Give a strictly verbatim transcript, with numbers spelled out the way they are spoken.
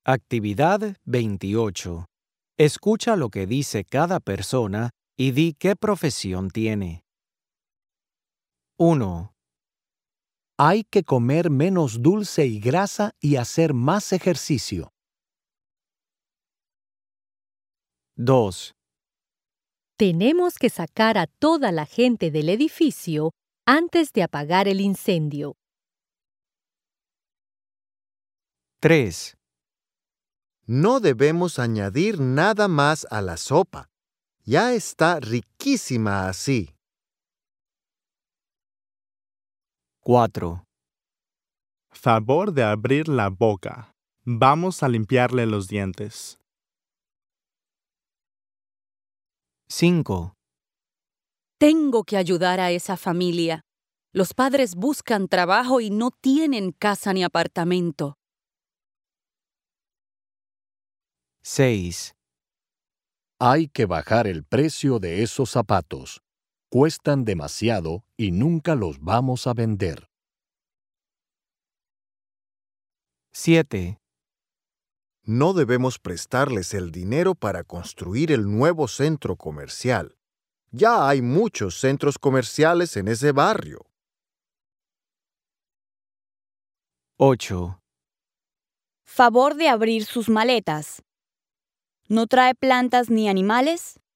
Actividad veintiocho. Escucha lo que dice cada persona y di qué profesión tiene. uno. Hay que comer menos dulce y grasa y hacer más ejercicio. dos. Tenemos que sacar a toda la gente del edificio antes de apagar el incendio. tres. No debemos añadir nada más a la sopa. Ya está riquísima así. cuatro. Favor de abrir la boca. Vamos a limpiarle los dientes. cinco. Tengo que ayudar a esa familia. Los padres buscan trabajo y no tienen casa ni apartamento. seis. Hay que bajar el precio de esos zapatos. Cuestan demasiado y nunca los vamos a vender. siete. No debemos prestarles el dinero para construir el nuevo centro comercial. Ya hay muchos centros comerciales en ese barrio. ocho. Favor de abrir sus maletas. ¿No trae plantas ni animales?